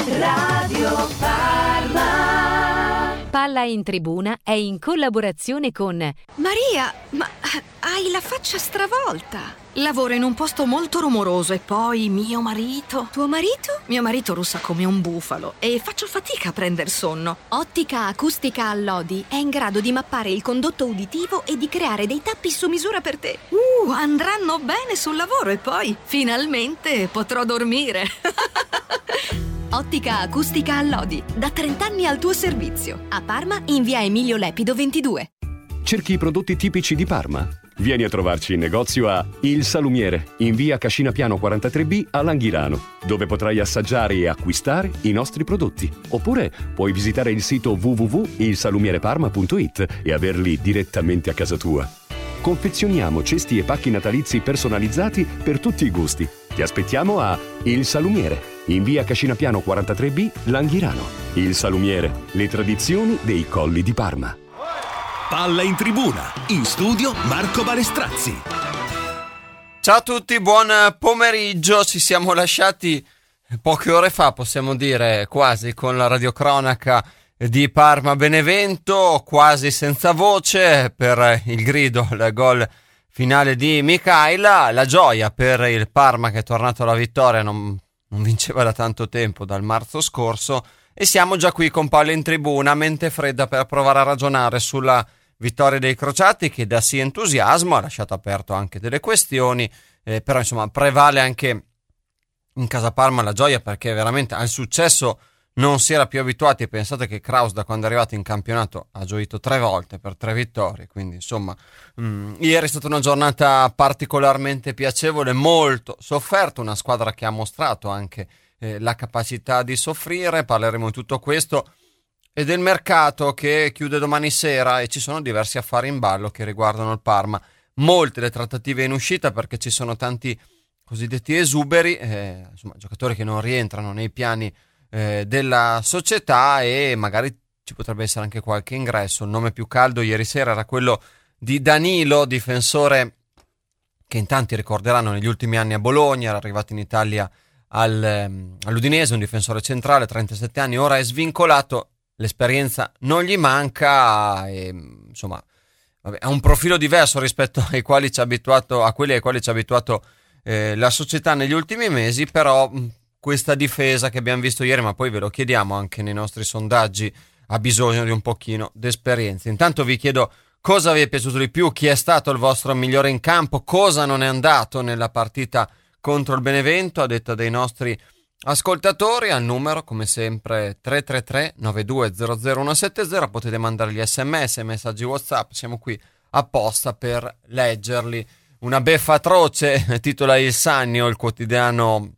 Radio Parma. Palla in Tribuna è in collaborazione con Maria, ma hai la faccia stravolta. Lavoro in un posto molto rumoroso e poi mio marito... Tuo marito? Mio marito russa come un bufalo e faccio fatica a prender sonno. Ottica Acustica Allodi è in grado di mappare il condotto uditivo e di creare dei tappi su misura per te. Andranno bene sul lavoro e poi finalmente potrò dormire. Ottica Acustica Allodi, da 30 anni al tuo servizio. A Parma in via Emilio Lepido 22. Cerchi i prodotti tipici di Parma? Vieni a trovarci in negozio a Il Salumiere, in via Cascina Piano 43B a Langhirano, dove potrai assaggiare e acquistare i nostri prodotti. Oppure puoi visitare il sito www.ilsalumiereparma.it e averli direttamente a casa tua. Confezioniamo cesti e pacchi natalizi personalizzati per tutti i gusti. Ti aspettiamo a Il Salumiere, in via Cascina Piano 43B, Langhirano. Il Salumiere, le tradizioni dei colli di Parma. Palla in Tribuna, in studio Marco Balestrazzi. Ciao a tutti, buon pomeriggio. Ci siamo lasciati poche ore fa, possiamo dire, quasi con la radiocronaca di Parma-Benevento, quasi senza voce per il grido, il gol finale di Michaela. La gioia per il Parma che è tornato alla vittoria, non vinceva da tanto tempo, dal marzo scorso, e siamo già qui con Palla in Tribuna, mente fredda, per provare a ragionare sulla vittoria dei crociati, che dà sì entusiasmo, ha lasciato aperto anche delle questioni, però insomma prevale anche in casa Parma la gioia, perché veramente al successo non si era più abituati. Pensate che Kraus, da quando è arrivato in campionato, ha gioito 3 volte per 3 vittorie, quindi insomma ieri è stata una giornata particolarmente piacevole, molto sofferta, una squadra che ha mostrato anche la capacità di soffrire. Parleremo di tutto questo e del mercato che chiude domani sera, e ci sono diversi affari in ballo che riguardano il Parma. Molte le trattative in uscita, perché ci sono tanti cosiddetti esuberi, insomma giocatori che non rientrano nei piani della società, e magari ci potrebbe essere anche qualche ingresso. Il nome più caldo ieri sera era quello di Danilo, difensore che in tanti ricorderanno negli ultimi anni a Bologna, era arrivato in Italia all'Udinese, un difensore centrale, 37 anni, ora è svincolato, l'esperienza non gli manca e insomma ha un profilo diverso rispetto a quelli ai quali ci ha abituato la società negli ultimi mesi. Però questa difesa che abbiamo visto ieri, ma poi ve lo chiediamo anche nei nostri sondaggi, ha bisogno di un pochino d'esperienza. Intanto vi chiedo cosa vi è piaciuto di più, chi è stato il vostro migliore in campo, cosa non è andato nella partita contro il Benevento, a detta dei nostri ascoltatori. Al numero, come sempre, 333 9200 170. Potete mandare gli sms, messaggi WhatsApp, siamo qui apposta per leggerli. Una beffa atroce, titola Il Sannio, il quotidiano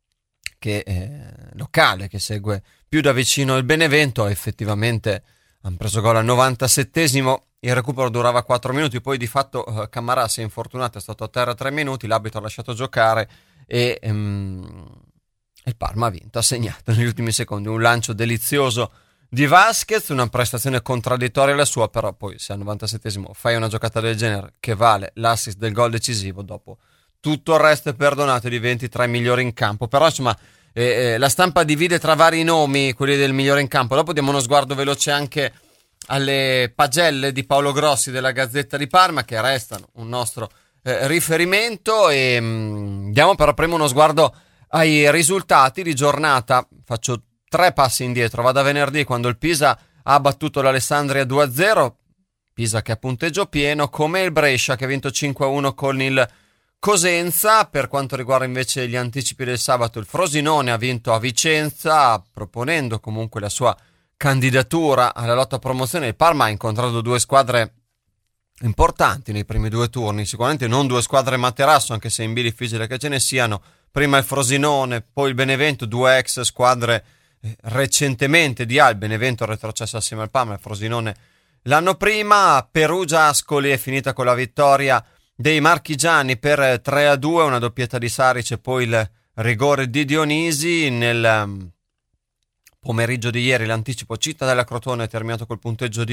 locale che segue più da vicino il Benevento. Effettivamente hanno preso gol al 97esimo, il recupero durava 4 minuti, poi di fatto Camarà si è infortunato, è stato a terra 3 minuti, l'arbitro ha lasciato giocare e il Parma ha vinto, ha segnato negli ultimi secondi un lancio delizioso di Vasquez, una prestazione contraddittoria la sua, però poi se al 97esimo fai una giocata del genere che vale l'assist del gol decisivo, dopo tutto il resto è perdonato e diventi tra i migliori in campo. Però insomma la stampa divide tra vari nomi quelli del migliore in campo. Dopo diamo uno sguardo veloce anche alle pagelle di Paolo Grossi della Gazzetta di Parma, che restano un nostro riferimento, e diamo però prima uno sguardo ai risultati di giornata. Faccio 3 passi indietro, vado a venerdì, quando il Pisa ha battuto l'Alessandria 2-0, Pisa che ha punteggio pieno, come il Brescia che ha vinto 5-1 con il Cosenza. Per quanto riguarda invece gli anticipi del sabato, il Frosinone ha vinto a Vicenza, proponendo comunque la sua candidatura alla lotta a promozione. Il Parma ha incontrato 2 squadre importanti nei primi 2 turni, sicuramente non 2 squadre materasso, anche se in B difficile che ce ne siano. Prima il Frosinone, poi il Benevento, 2 ex squadre recentemente di A. Il Benevento retrocesso assieme al Parma, il Frosinone l'anno prima. Perugia-Ascoli è finita con la vittoria dei marchigiani per 3-2, una doppietta di Saric e poi il rigore di Dionisi. Nel pomeriggio di ieri l'anticipo Cittadella Crotone è terminato col punteggio di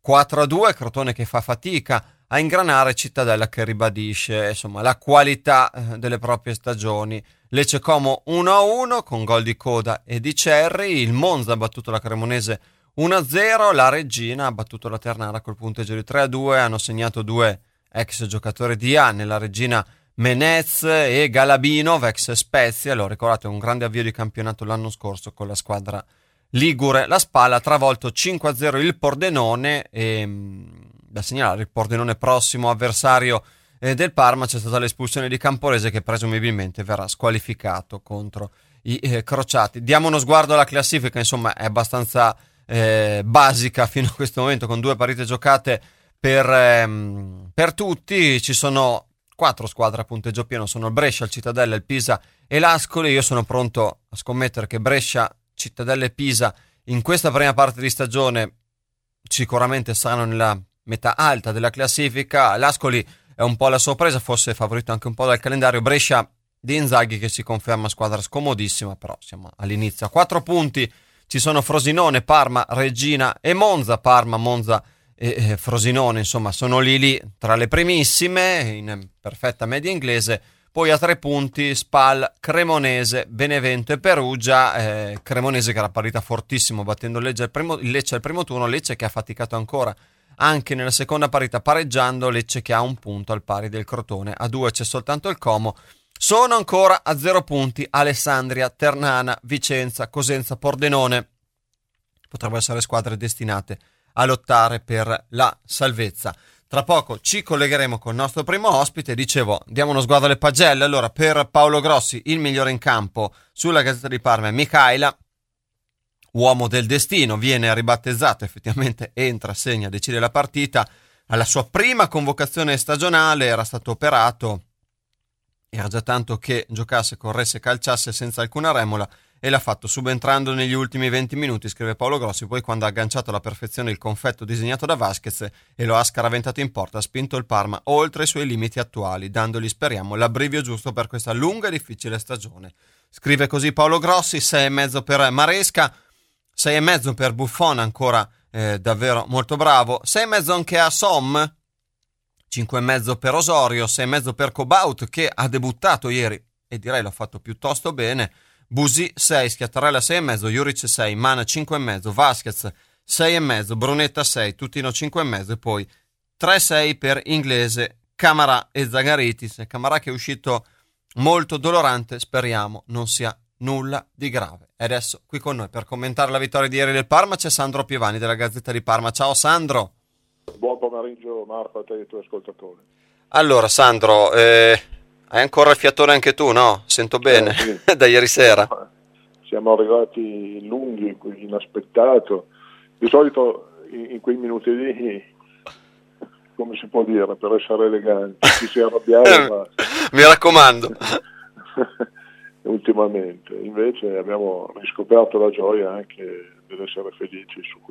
4-2, Crotone che fa fatica a ingranare, Cittadella che ribadisce insomma la qualità delle proprie stagioni. Lecce Como 1-1 con gol di Coda e di Cerri, il Monza ha battuto la Cremonese 1-0, la Reggina ha battuto la Ternana col punteggio di 3-2, hanno segnato 2 ex giocatori di A nella Reggina, Menez e Galabinov, ex Spezia. Lo ricordate, un grande avvio di campionato l'anno scorso con la squadra ligure. La Spal ha travolto 5-0 il Pordenone e da segnalare il Pordenone prossimo avversario del Parma. C'è stata l'espulsione di Camporese che presumibilmente verrà squalificato contro i crociati. Diamo uno sguardo alla classifica, insomma è abbastanza basica fino a questo momento, con 2 partite giocate per tutti. Ci sono 4 squadre a punteggio pieno, sono il Brescia, il Cittadella, il Pisa e l'Ascoli. Io sono pronto a scommettere che Brescia, Cittadella e Pisa in questa prima parte di stagione sicuramente saranno nella metà alta della classifica. L'Ascoli è un po' la sorpresa, forse favorito anche un po' dal calendario. Brescia di Inzaghi che si conferma squadra scomodissima, però siamo all'inizio. A 4 punti ci sono Frosinone, Parma, Reggina e Monza. Parma, Monza e Frosinone insomma sono lì tra le primissime in perfetta media inglese. Poi a 3 punti Spal, Cremonese, Benevento e Perugia. Cremonese che era partita fortissimo battendo il Lecce al primo turno, Lecce che ha faticato ancora anche nella seconda partita pareggiando, Lecce che ha 1 punto al pari del Crotone, a 2 c'è soltanto il Como. Sono ancora a 0 punti Alessandria, Ternana, Vicenza, Cosenza, Pordenone. Potrebbero essere squadre destinate a lottare per la salvezza. Tra poco ci collegheremo con il nostro primo ospite. Dicevo, diamo uno sguardo alle pagelle. Allora, per Paolo Grossi il migliore in campo sulla Gazzetta di Parma è Michaela, uomo del destino, viene ribattezzato, effettivamente entra, segna, decide la partita. Alla sua prima convocazione stagionale era stato operato, era già tanto che giocasse, corresse, calciasse senza alcuna remora, e l'ha fatto subentrando negli ultimi 20 minuti, scrive Paolo Grossi. Poi quando ha agganciato alla perfezione il confetto disegnato da Vasquez e lo ha scaraventato in porta, ha spinto il Parma oltre i suoi limiti attuali, dandogli, speriamo, l'abbrivio giusto per questa lunga e difficile stagione. Scrive così Paolo Grossi. 6,5 per Maresca, 6,5 per Buffon, ancora davvero molto bravo, 6,5 anche a Som, 5,5 per Osorio, 6,5 per Cobaut che ha debuttato ieri e direi l'ha fatto piuttosto bene. Busi 6, Schiattarella 6,5, Juric 6, Mana 5,5, Vasquez 6,5, Brunetta 6, Tutino 5,5 e poi 3,6 per Inglese, Camarà e Zagaritis. Camarà che è uscito molto dolorante, speriamo non sia nulla di grave. E adesso qui con noi per commentare la vittoria di ieri del Parma c'è Sandro Piovani della Gazzetta di Parma. Ciao Sandro. Buon pomeriggio Marco, a te e ai tuoi ascoltatori. Allora Sandro, hai ancora il fiatone anche tu, no? Sento bene, sì. Da ieri sera. Siamo arrivati lunghi, inaspettato. Di solito in quei minuti lì, come si può dire, per essere eleganti, ci si arrabbiava. Mi raccomando. Ultimamente, invece abbiamo riscoperto la gioia anche dell'essere felici su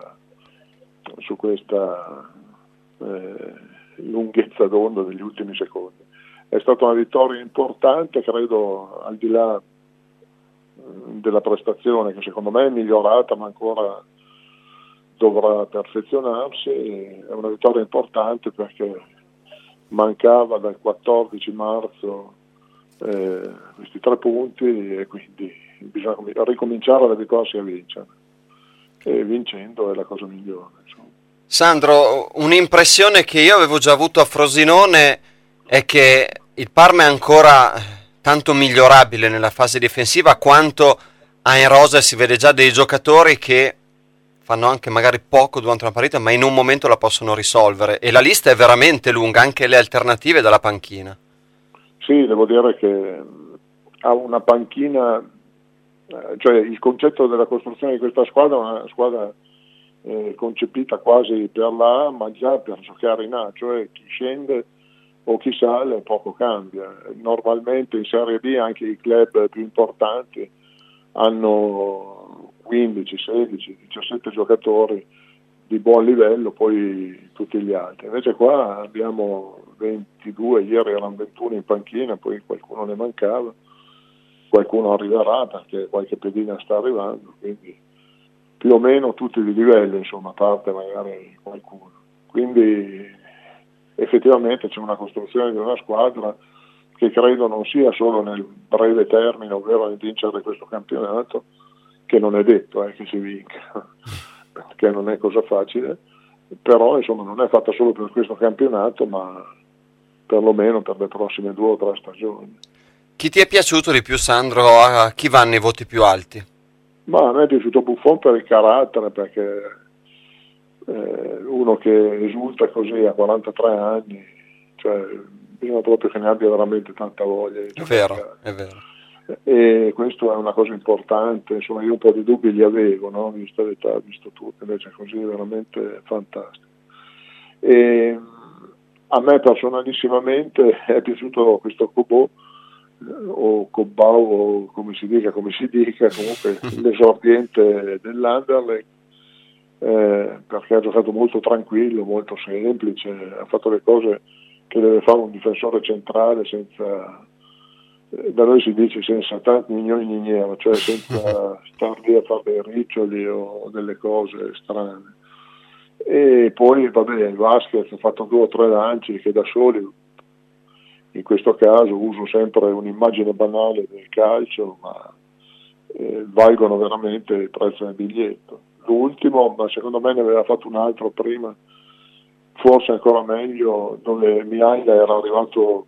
questa lunghezza d'onda degli ultimi secondi. È stata una vittoria importante, credo, al di là della prestazione che secondo me è migliorata ma ancora dovrà perfezionarsi. È una vittoria importante perché mancava dal 14 marzo questi 3 punti e quindi bisogna ricominciare da ricorsi a vincere, e vincendo è la cosa migliore, insomma. Sandro, un'impressione che io avevo già avuto a Frosinone è che il Parma è ancora tanto migliorabile nella fase difensiva quanto ha in rosa. Si vede già dei giocatori che fanno anche magari poco durante una partita ma in un momento la possono risolvere, e la lista è veramente lunga, anche le alternative dalla panchina. Sì, devo dire che ha una panchina, cioè il concetto della costruzione di questa squadra è una squadra concepita quasi per la A ma già per giocare in A, cioè chi scende o chi sale poco cambia. Normalmente in Serie B anche i club più importanti hanno 15, 16, 17 giocatori di buon livello, poi tutti gli altri. Invece qua abbiamo 22, ieri erano 21 in panchina, poi qualcuno ne mancava, qualcuno arriverà perché qualche pedina sta arrivando, quindi più o meno tutti i livelli, insomma, a parte magari qualcuno. Quindi effettivamente c'è una costruzione di una squadra che credo non sia solo nel breve termine, ovvero nel vincere questo campionato, che non è detto che si vinca, perché non è cosa facile, però insomma non è fatta solo per questo campionato, ma perlomeno per le prossime 2 o 3 stagioni. Chi ti è piaciuto di più, Sandro? A chi vanno i voti più alti? Ma a me è piaciuto Buffon per il carattere, perché uno che esulta così a 43 anni, cioè bisogna proprio che ne abbia veramente tanta voglia di giocare. È vero. E questo è una cosa importante, insomma io un po' di dubbi li avevo, no? Vista l'età, visto tutto, invece così è veramente fantastico. E a me personalissimamente è piaciuto questo Cobò, o Cobbau, o come si dica, comunque l'esordiente dell'Anderlecht, perché ha giocato molto tranquillo, molto semplice, ha fatto le cose che deve fare un difensore centrale, senza, da noi si dice senza tanti milioni, cioè senza star lì a fare dei riccioli o delle cose strane. E poi vabbè, Vasquez ha fatto 2 o 3 lanci che da soli, in questo caso uso sempre un'immagine banale del calcio, ma valgono veramente il prezzo del biglietto. L'ultimo, ma secondo me ne aveva fatto un altro prima, forse ancora meglio, dove Mihaila era arrivato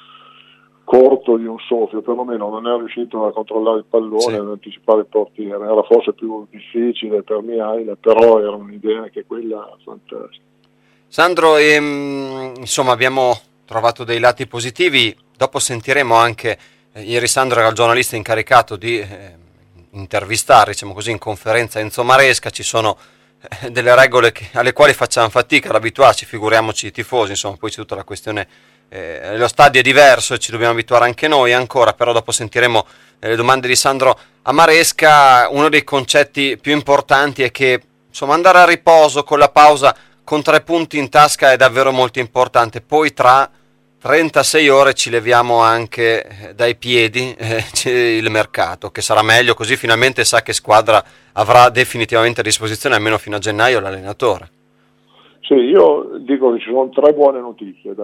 corto di un soffio, perlomeno non è riuscito a controllare il pallone, ad anticipare il portiere. Era forse più difficile per Mihaila, però era un'idea che quella fantastica. Sandro, insomma abbiamo trovato dei lati positivi, dopo sentiremo anche, ieri Sandro era il giornalista incaricato di intervistare, diciamo così, in conferenza Enzo Maresca. Ci sono delle regole alle quali facciamo fatica ad abituarci, figuriamoci i tifosi, insomma poi c'è tutta la questione, lo stadio è diverso e ci dobbiamo abituare anche noi ancora, però dopo sentiremo le domande di Sandro a Maresca. Uno dei concetti più importanti è che insomma andare a riposo con la pausa con 3 punti in tasca è davvero molto importante, poi tra 36 ore ci leviamo anche dai piedi il mercato, che sarà meglio, così finalmente sa che squadra avrà definitivamente a disposizione almeno fino a gennaio l'allenatore. Sì, io dico che ci sono 3 buone notizie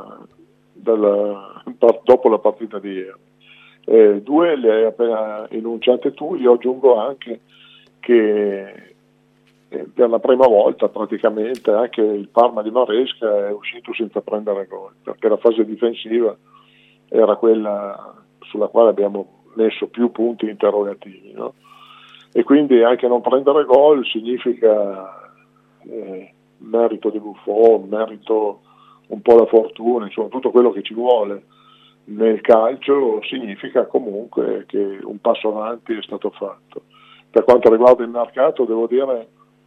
dopo la partita di ieri. 2 le hai appena enunciate tu, io aggiungo anche che per la prima volta praticamente anche il Parma di Maresca è uscito senza prendere gol, perché la fase difensiva era quella sulla quale abbiamo messo più punti interrogativi, no? E quindi anche non prendere gol significa merito di Buffon, merito un po' la fortuna, insomma tutto quello che ci vuole nel calcio, significa comunque che un passo avanti è stato fatto. Per quanto riguarda il mercato, devo dire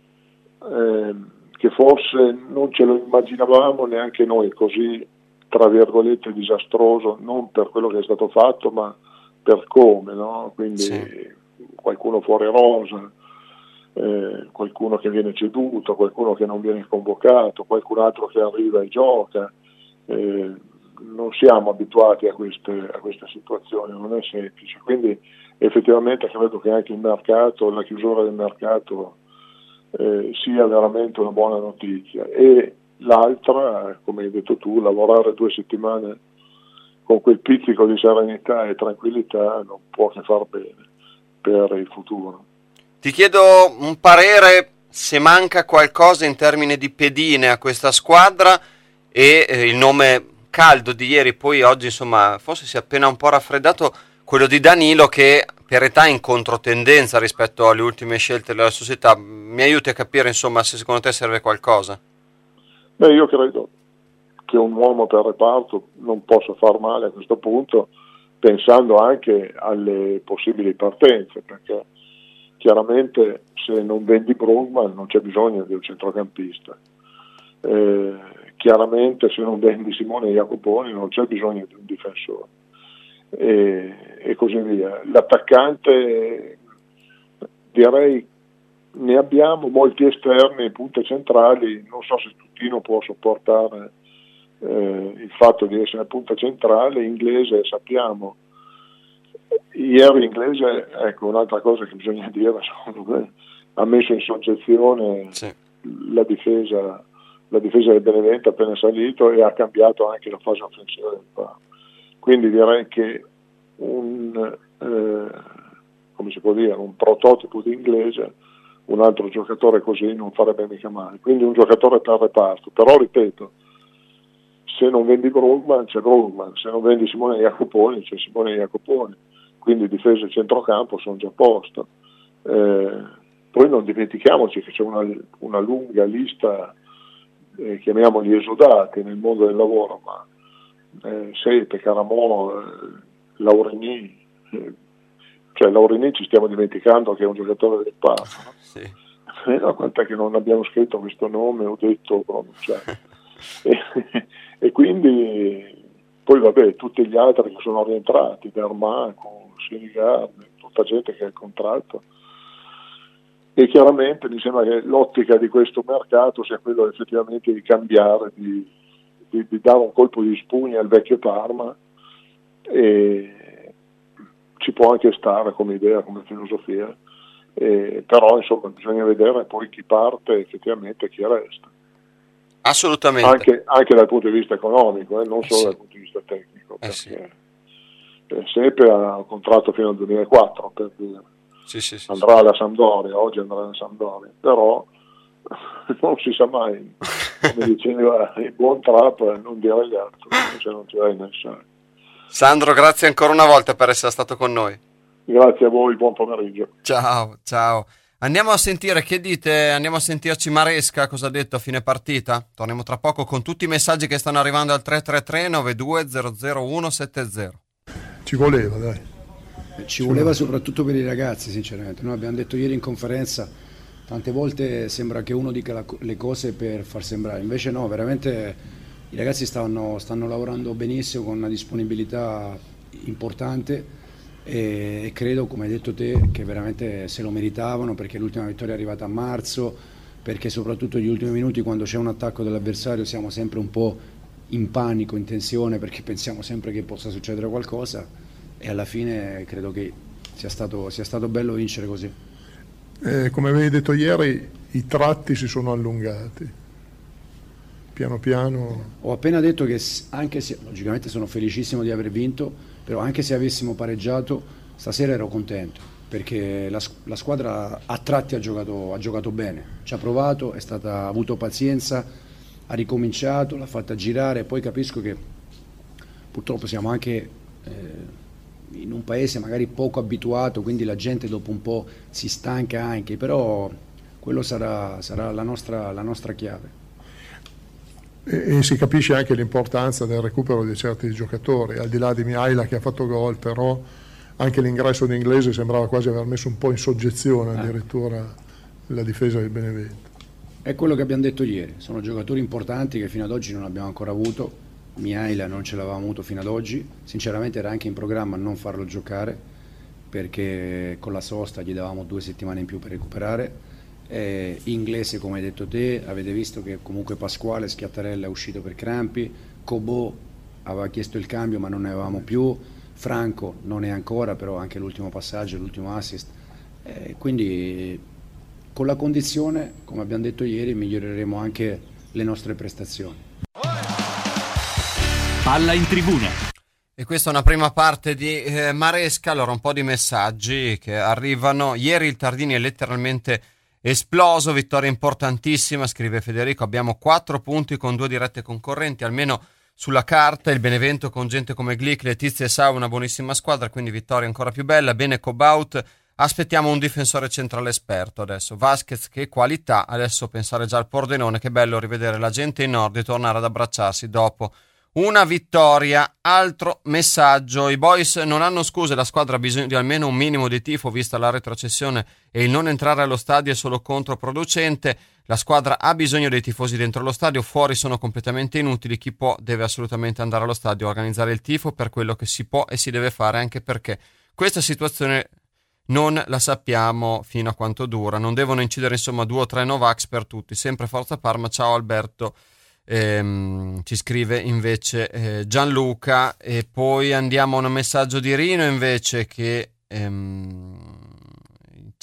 che forse non ce lo immaginavamo neanche noi così, tra virgolette, disastroso, non per quello che è stato fatto, ma per come, no? Quindi qualcuno fuori rosa, qualcuno che viene ceduto, qualcuno che non viene convocato, qualcun altro che arriva e gioca. Non siamo abituati a queste situazioni, non è semplice, quindi effettivamente credo che anche il mercato, la chiusura del mercato sia veramente una buona notizia. E l'altra, come hai detto tu, lavorare 2 settimane con quel pizzico di serenità e tranquillità non può che far bene per il futuro. Ti chiedo un parere se manca qualcosa in termini di pedine a questa squadra, e il nome caldo di ieri, poi oggi insomma forse si è appena un po' raffreddato, quello di Danilo, che per età è in controtendenza rispetto alle ultime scelte della società. Mi aiuti a capire insomma se secondo te serve qualcosa? Beh, io credo che un uomo per reparto non possa far male a questo punto, pensando anche alle possibili partenze, perché chiaramente se non vendi Brugman non c'è bisogno di un centrocampista, chiaramente se non vendi Simone Jacoponi non c'è bisogno di un difensore, e così via. L'attaccante, direi, ne abbiamo molti esterni, punte centrali, non so se Tutino può sopportare il fatto di essere punta centrale. Inglese, sappiamo, ieri Inglese, ecco un'altra cosa che bisogna dire secondo me, ha messo in soggezione la difesa del Benevento appena salito, e ha cambiato anche la fase offensiva del Parma. Quindi direi che come si può dire, un prototipo di inglese, un altro giocatore così non farebbe mica male. Quindi un giocatore per reparto. Però ripeto, se non vendi Brugman c'è Brugman, se non vendi Simone Jacoponi c'è Simone Jacoponi, quindi difesa e centrocampo sono già a posto. Poi non dimentichiamoci che c'è una lunga lista, chiamiamoli esodati nel mondo del lavoro, ma Sepe, Caramò, Laurini, cioè Laurini ci stiamo dimenticando che è un giocatore del Parma, no? Sì. Quant'è che non abbiamo scritto questo nome o detto pronunciato. E quindi poi vabbè, tutti gli altri che sono rientrati, Dermaco, Sinigar, tutta gente che ha il contratto, e chiaramente mi sembra che l'ottica di questo mercato sia quello effettivamente di cambiare, di dare un colpo di spugna al vecchio Parma, e ci può anche stare come idea, come filosofia, però insomma bisogna vedere poi chi parte effettivamente e chi resta. Assolutamente. Anche dal punto di vista economico, non solo dal punto di vista tecnico, perché Sepe ha un contratto fino al 2004, per dire. Sì. Andrà alla Sampdoria, oggi andrà alla Sampdoria, però non si sa mai, come diceva il buon Trapp, non dire agli altri se non ti vai nel sangue. Sandro, grazie ancora una volta per essere stato con noi. Grazie a voi, buon pomeriggio. Ciao. Andiamo a sentire, che dite? Andiamo a sentirci Maresca, cosa ha detto a fine partita? Torniamo tra poco con tutti i messaggi che stanno arrivando al 333-92000170. Ci voleva, dai. Ci voleva soprattutto per i ragazzi, sinceramente. Noi abbiamo detto ieri in conferenza, tante volte sembra che uno dica le cose per far sembrare, invece no, veramente i ragazzi stanno lavorando benissimo, con una disponibilità importante, e credo, come hai detto te, che veramente se lo meritavano, perché l'ultima vittoria è arrivata a marzo, perché soprattutto gli ultimi minuti, quando c'è un attacco dell'avversario, siamo sempre un po' in panico, in tensione, perché pensiamo sempre che possa succedere qualcosa, e alla fine credo che sia stato bello vincere così. Come avevi detto ieri, i tratti si sono allungati. Piano piano. Ho appena detto che anche se, logicamente sono felicissimo di aver vinto, però anche se avessimo pareggiato stasera ero contento, perché la squadra a tratti ha giocato bene, ci ha provato, ha avuto pazienza, ha ricominciato, l'ha fatta girare. Poi capisco che purtroppo siamo anche in un paese magari poco abituato, quindi la gente dopo un po' si stanca anche, però quello sarà la nostra chiave. E si capisce anche l'importanza del recupero di certi giocatori, al di là di Mihaila che ha fatto gol, però anche l'ingresso di Inglese sembrava quasi aver messo un po' in soggezione addirittura la difesa del Benevento. È quello che abbiamo detto ieri, sono giocatori importanti che fino ad oggi non abbiamo ancora avuto. Mihaila non ce l'avevamo avuto fino ad oggi, sinceramente era anche in programma non farlo giocare, perché con la sosta gli davamo 2 settimane in più per recuperare. Inglese, come hai detto te, avete visto che comunque Pasquale Schiattarella è uscito per crampi, Cobò aveva chiesto il cambio ma non ne avevamo più, Franco non è ancora, però anche l'ultimo passaggio, l'ultimo assist, quindi con la condizione, come abbiamo detto ieri, miglioreremo anche le nostre prestazioni. Palla in tribuna. E questa è una prima parte di Maresca. Allora, un po' di messaggi che arrivano. Ieri il Tardini è letteralmente esploso, vittoria importantissima, scrive Federico, abbiamo 4 punti con 2 dirette concorrenti, almeno sulla carta. Il Benevento con gente come Glick, Letizia e Sau, una buonissima squadra, quindi vittoria ancora più bella. Bene Cobaut, aspettiamo un difensore centrale esperto adesso. Vasquez, che qualità, adesso pensare già al Pordenone, che bello rivedere la gente in nord e tornare ad abbracciarsi dopo una vittoria. Altro messaggio, i boys non hanno scuse, la squadra ha bisogno di almeno un minimo di tifo vista la retrocessione, e il non entrare allo stadio è solo controproducente. La squadra ha bisogno dei tifosi dentro lo stadio, fuori sono completamente inutili. Chi può deve assolutamente andare allo stadio, organizzare il tifo per quello che si può e si deve fare, anche perché questa situazione non la sappiamo fino a quanto dura. Non devono incidere insomma 2 o 3 Novax per tutti. Sempre Forza Parma. Ciao Alberto. Ci scrive invece Gianluca. E poi andiamo a un messaggio di Rino invece che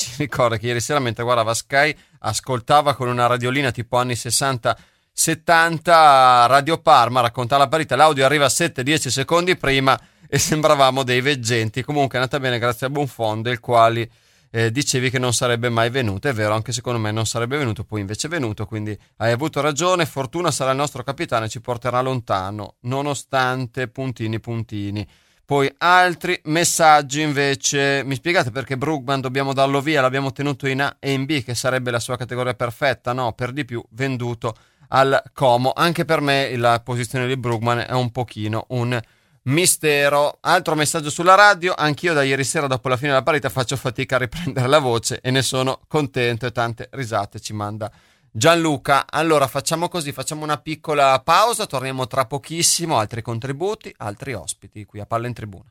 ci ricorda che ieri sera mentre guardava Sky ascoltava con una radiolina tipo anni 60-70 Radio Parma, raccontava la partita, l'audio arriva 7-10 secondi prima e sembravamo dei veggenti. Comunque è andata bene grazie a Buffon, del quale dicevi che non sarebbe mai venuto. È vero, anche secondo me non sarebbe venuto, poi invece è venuto, quindi hai avuto ragione. Fortuna sarà il nostro capitano e ci porterà lontano, nonostante puntini. Poi altri messaggi invece: mi spiegate perché Brugman dobbiamo darlo via, l'abbiamo tenuto in A e in B, che sarebbe la sua categoria perfetta? No, per di più venduto al Como. Anche per me la posizione di Brugman è un pochino un mistero. Altro messaggio sulla radio: anch'io da ieri sera dopo la fine della partita faccio fatica a riprendere la voce e ne sono contento, e tante risate ci manda Gianluca. Allora facciamo così, facciamo una piccola pausa, torniamo tra pochissimo, altri contributi, altri ospiti qui a Palla in Tribuna.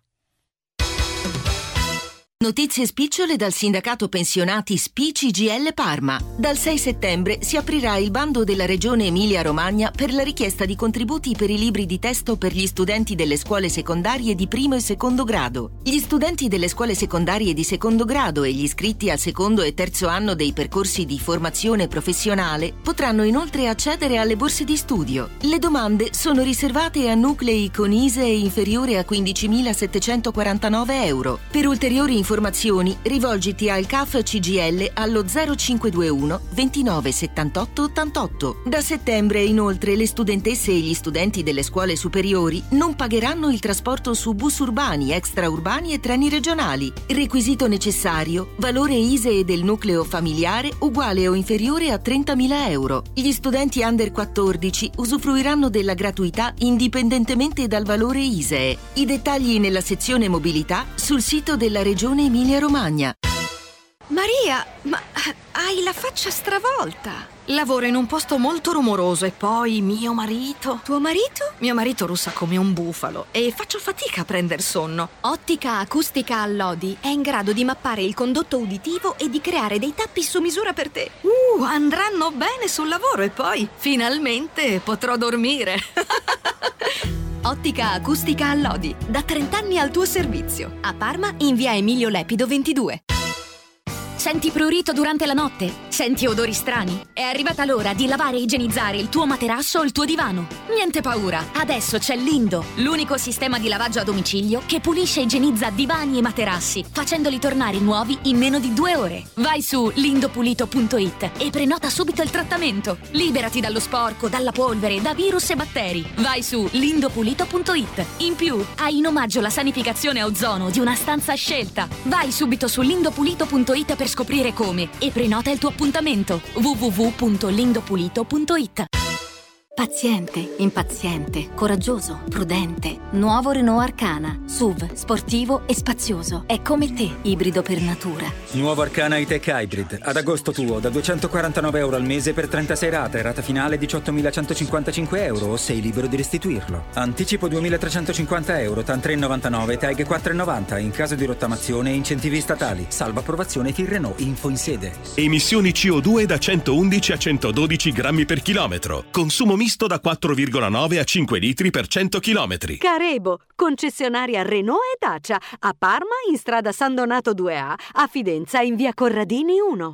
Notizie spicciole dal sindacato pensionati SPI CGIL Parma. Dal 6 settembre si aprirà il bando della Regione Emilia-Romagna per la richiesta di contributi per i libri di testo per gli studenti delle scuole secondarie di primo e secondo grado. Gli studenti delle scuole secondarie di secondo grado e gli iscritti al secondo e terzo anno dei percorsi di formazione professionale potranno inoltre accedere alle borse di studio. Le domande sono riservate a nuclei con ISEE inferiore a 15.749 euro. Per ulteriori informazioni rivolgiti al CAF CGIL allo 0521 29 78 88. Da settembre inoltre le studentesse e gli studenti delle scuole superiori non pagheranno il trasporto su bus urbani, extraurbani e treni regionali. Requisito necessario: valore ISEE del nucleo familiare uguale o inferiore a 30.000 euro. Gli studenti under 14 usufruiranno della gratuità indipendentemente dal valore ISEE. I dettagli nella sezione mobilità sul sito della Regione Emilia-Romagna. Maria, ma hai la faccia stravolta. Lavoro in un posto molto rumoroso e poi mio marito... Tuo marito? Mio marito russa come un bufalo e faccio fatica a prender sonno. Ottica Acustica Allodi è in grado di mappare il condotto uditivo e di creare dei tappi su misura per te. Andranno bene sul lavoro e poi finalmente potrò dormire. Ottica Acustica Allodi, da 30 anni al tuo servizio. A Parma in via Emilio Lepido 22. Senti prurito durante la notte? Senti odori strani? È arrivata l'ora di lavare e igienizzare il tuo materasso o il tuo divano. Niente paura, adesso c'è Lindo, l'unico sistema di lavaggio a domicilio che pulisce e igienizza divani e materassi, facendoli tornare nuovi in meno di 2 ore. Vai su lindopulito.it e prenota subito il trattamento. Liberati dallo sporco, dalla polvere, da virus e batteri. Vai su lindopulito.it. In più, hai in omaggio la sanificazione a ozono di una stanza scelta. Vai subito su lindopulito.it per scoprire come e prenota il tuo appuntamento. www.lindopulito.it. Paziente, impaziente, coraggioso, prudente. Nuovo Renault Arcana, SUV, sportivo e spazioso. È come te, ibrido per natura. Nuovo Arcana E-Tech Hybrid. Ad agosto tuo, da 249 euro al mese per 36 rate, rata finale 18.155 euro o sei libero di restituirlo. Anticipo 2.350 euro, TAN 3,99, TAG 4,90 in caso di rottamazione e incentivi statali. Salva approvazione FIR Renault, info in sede. Emissioni CO2 da 111 a 112 grammi per chilometro. Consumo misto da 4,9 a 5 litri per 100 chilometri. Carebo, concessionaria Renault e Dacia. A Parma in strada San Donato 2A, a Fidenza in via Corradini 1.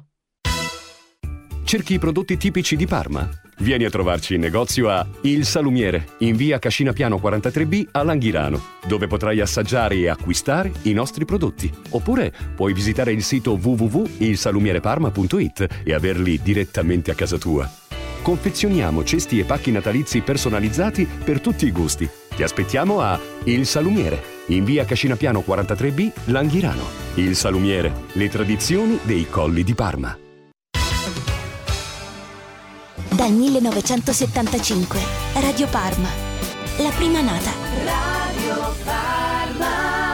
Cerchi i prodotti tipici di Parma? Vieni a trovarci in negozio a Il Salumiere, in via Cascina Piano 43B a Langhirano, dove potrai assaggiare e acquistare i nostri prodotti. Oppure puoi visitare il sito www.ilsalumiereparma.it e averli direttamente a casa tua. Confezioniamo cesti e pacchi natalizi personalizzati per tutti i gusti. Ti aspettiamo a Il Salumiere, in via Cascina Piano 43B, Langhirano. Il Salumiere, le tradizioni dei colli di Parma. Dal 1975, Radio Parma, la prima nata. Radio Parma.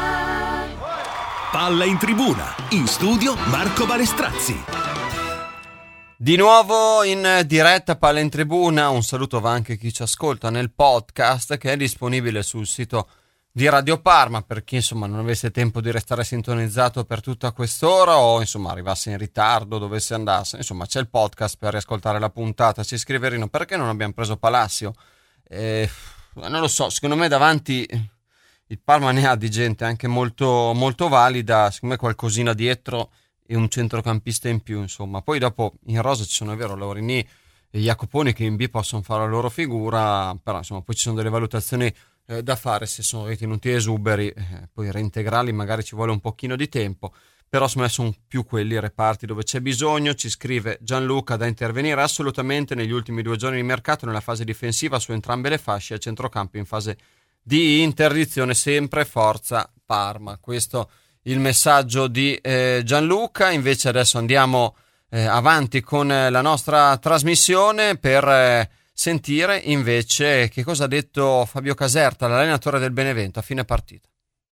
Palla in Tribuna, in studio Marco Balestrazzi. Di nuovo in diretta Palla in Tribuna, un saluto va anche a chi ci ascolta nel podcast che è disponibile sul sito di Radio Parma per chi insomma non avesse tempo di restare sintonizzato per tutta quest'ora o insomma arrivasse in ritardo, dovesse andasse, insomma c'è il podcast per riascoltare la puntata. Ci scrive Rino: perché non abbiamo preso Palacio? Non lo so, secondo me davanti il Parma ne ha di gente anche molto, molto valida, secondo me qualcosina dietro e un centrocampista in più, insomma. Poi dopo in rosa ci sono, è vero, Laurini e Jacoponi che in B possono fare la loro figura, però insomma poi ci sono delle valutazioni da fare se sono ritenuti esuberi, poi reintegrarli magari ci vuole un pochino di tempo, però secondo me sono più quelli i reparti dove c'è bisogno. Ci scrive Gianluca: da intervenire assolutamente negli ultimi 2 giorni di mercato nella fase difensiva su entrambe le fasce, a centrocampo in fase di interdizione, sempre forza Parma. Questo il messaggio di Gianluca. Invece adesso andiamo avanti con la nostra trasmissione per sentire invece che cosa ha detto Fabio Caserta, l'allenatore del Benevento, a fine partita.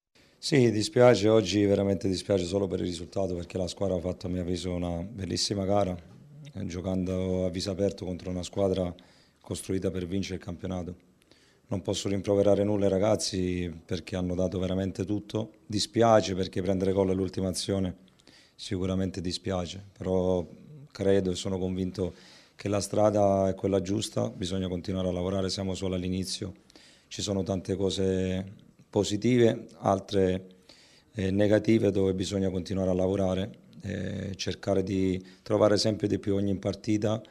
Sì, dispiace, oggi veramente dispiace solo per il risultato, perché la squadra ha fatto a mio avviso una bellissima gara, giocando a viso aperto contro una squadra costruita per vincere il campionato. Non posso rimproverare nulla ai ragazzi perché hanno dato veramente tutto. Dispiace perché prendere gol all'ultima azione sicuramente dispiace, però credo e sono convinto che la strada è quella giusta, bisogna continuare a lavorare, siamo solo all'inizio, ci sono tante cose positive, altre negative dove bisogna continuare a lavorare, cercare di trovare sempre di più ogni partita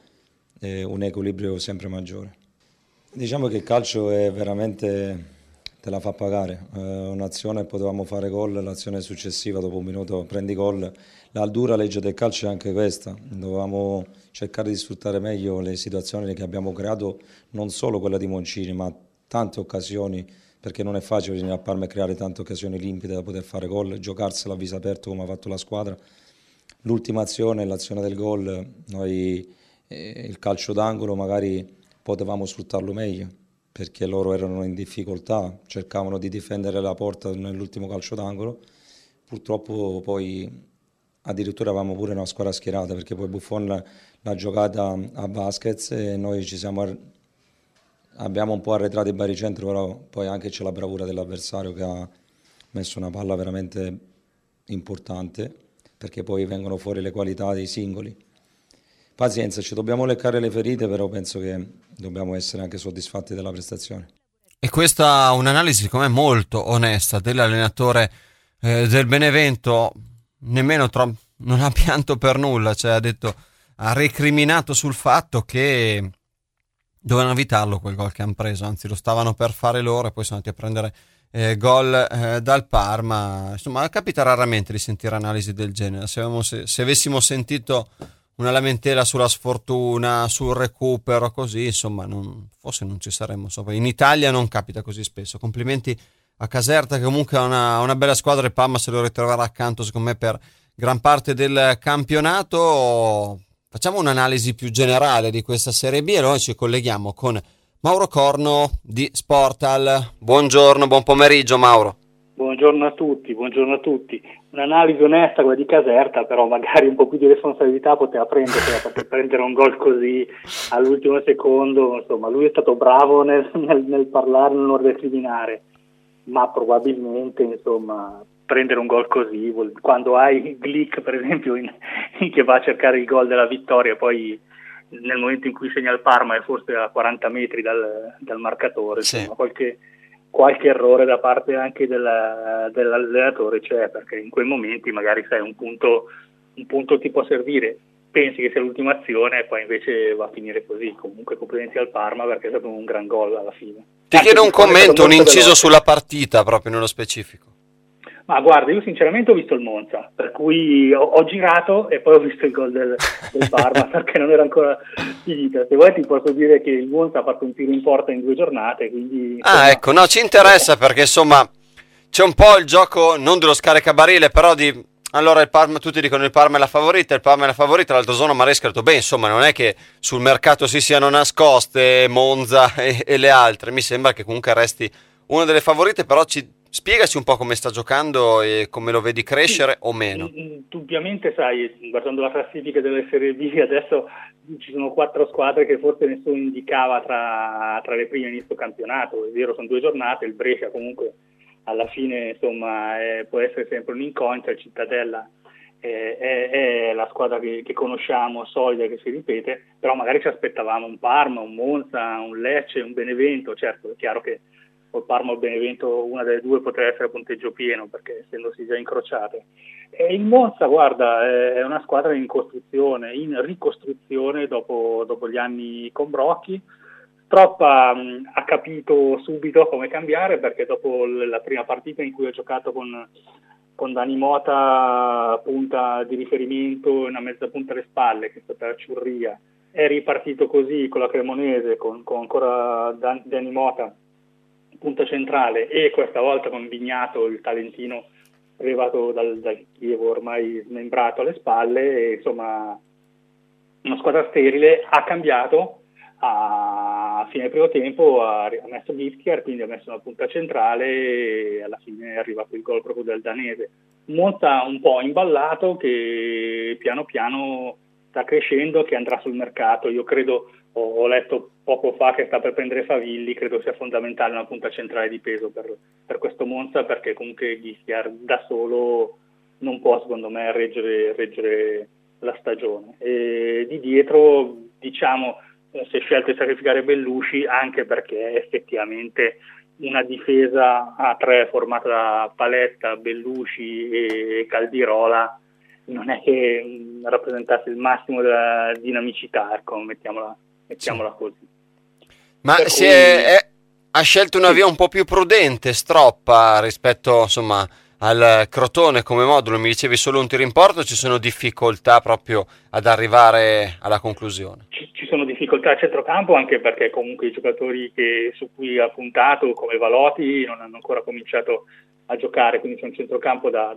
un equilibrio sempre maggiore. Diciamo che il calcio è veramente, te la fa pagare, un'azione potevamo fare gol, l'azione successiva dopo un minuto prendi gol. La dura legge del calcio è anche questa, dovevamo cercare di sfruttare meglio le situazioni che abbiamo creato, non solo quella di Moncini ma tante occasioni, perché non è facile venire a Parma e creare tante occasioni limpide da poter fare gol, giocarsela a viso aperto come ha fatto la squadra. L'ultima azione, l'azione del gol, noi il calcio d'angolo magari potevamo sfruttarlo meglio, perché loro erano in difficoltà, cercavano di difendere la porta nell'ultimo calcio d'angolo, purtroppo poi addirittura avevamo pure una squadra schierata, perché poi Buffon l'ha giocata a Vasquez e noi abbiamo un po' arretrato il baricentro, però poi anche c'è la bravura dell'avversario che ha messo una palla veramente importante, perché poi vengono fuori le qualità dei singoli. Pazienza, ci dobbiamo leccare le ferite, però penso che dobbiamo essere anche soddisfatti della prestazione. E questa è un'analisi secondo me molto onesta dell'allenatore del Benevento, nemmeno non ha pianto per nulla, cioè ha recriminato sul fatto che dovevano evitarlo quel gol che hanno preso, anzi lo stavano per fare loro e poi sono andati a prendere gol dal Parma. Insomma, capita raramente di sentire analisi del genere. Se avessimo sentito una lamentela sulla sfortuna, sul recupero, così, insomma, forse non ci saremmo. In Italia non capita così spesso. Complimenti a Caserta, che comunque ha una bella squadra, e Parma se lo ritroverà accanto, secondo me, per gran parte del campionato. Facciamo un'analisi più generale di questa Serie B e allora ci colleghiamo con Mauro Corno di Sportal. Buongiorno, buon pomeriggio Mauro. Buongiorno a tutti. Un'analisi onesta quella di Caserta, però magari un po' più di responsabilità poteva prendersela, perché prendere un gol così all'ultimo secondo, insomma, lui è stato bravo nel parlare, nel non recriminare, ma probabilmente, insomma, prendere un gol così, quando hai Glick per esempio che va a cercare il gol della vittoria, poi nel momento in cui segna il Parma è forse a 40 metri dal marcatore, sì. Insomma, qualche errore da parte anche dell'allenatore c'è, perché in quei momenti magari sai un punto ti può servire, pensi che sia l'ultima azione e poi invece va a finire così. Comunque complimenti al Parma, perché è stato un gran gol alla fine. Ti chiedo un commento, un inciso sulla partita proprio nello specifico. Ma guarda, io sinceramente ho visto il Monza, per cui ho girato e poi ho visto il gol del Parma perché non era ancora finita. Se vuoi ti posso dire che il Monza ha fatto un tiro in porta in 2 giornate, quindi... Insomma... ecco, no, ci interessa perché insomma c'è un po' il gioco non dello scaricabarile, però allora il Parma, tutti dicono il Parma è la favorita, l'altro giorno Maresca ha detto, beh insomma non è che sul mercato si siano nascoste Monza e le altre, mi sembra che comunque resti una delle favorite, però spiegaci un po' come sta giocando e come lo vedi crescere o meno. Indubbiamente, sai, guardando la classifica delle Serie B, adesso ci sono 4 squadre che forse nessuno indicava tra le prime in questo campionato. È vero, sono 2 giornate, il Brescia comunque alla fine insomma può essere sempre un'incognita, il Cittadella è la squadra che conosciamo, solida, che si ripete, però magari ci aspettavamo un Parma, un Monza, un Lecce, un Benevento. Certo, è chiaro che o il Parma o il Benevento, una delle due potrebbe essere a punteggio pieno, perché essendosi già incrociate. E il Monza, guarda, è una squadra in ricostruzione dopo gli anni con Brocchi. Stroppa ha capito subito come cambiare, perché dopo la prima partita in cui ha giocato con Dani Mota punta di riferimento e una mezza punta alle spalle, che è stata la Ciurria, è ripartito così con la Cremonese, con ancora Dani Mota punta centrale, e questa volta con Vignato, il talentino arrivato dal Chievo ormai smembrato alle spalle, e insomma una squadra sterile. Ha cambiato a fine primo tempo, ha messo Giftier, quindi ha messo una punta centrale, e alla fine è arrivato il gol proprio del danese. Monza un po' imballato, che piano piano sta crescendo, che andrà sul mercato. Io credo, ho letto poco fa che sta per prendere Favilli, credo sia fondamentale una punta centrale di peso per questo Monza, perché comunque Giftier da solo non può, secondo me, reggere la stagione. E di dietro, diciamo, si è scelto di sacrificare Bellusci, anche perché effettivamente una difesa a tre formata da Paletta, Bellusci e Caldirola non è che rappresentasse il massimo della dinamicità, ecco, mettiamola così. Ma ha scelto una via un po' più prudente Stroppa rispetto, insomma, al Crotone come modulo. Mi dicevi solo un tiro in porto, ci sono difficoltà proprio ad arrivare alla conclusione? Ci sono difficoltà a centrocampo, anche perché comunque i giocatori su cui ha puntato, come Valotti, non hanno ancora cominciato a giocare, quindi c'è un centrocampo da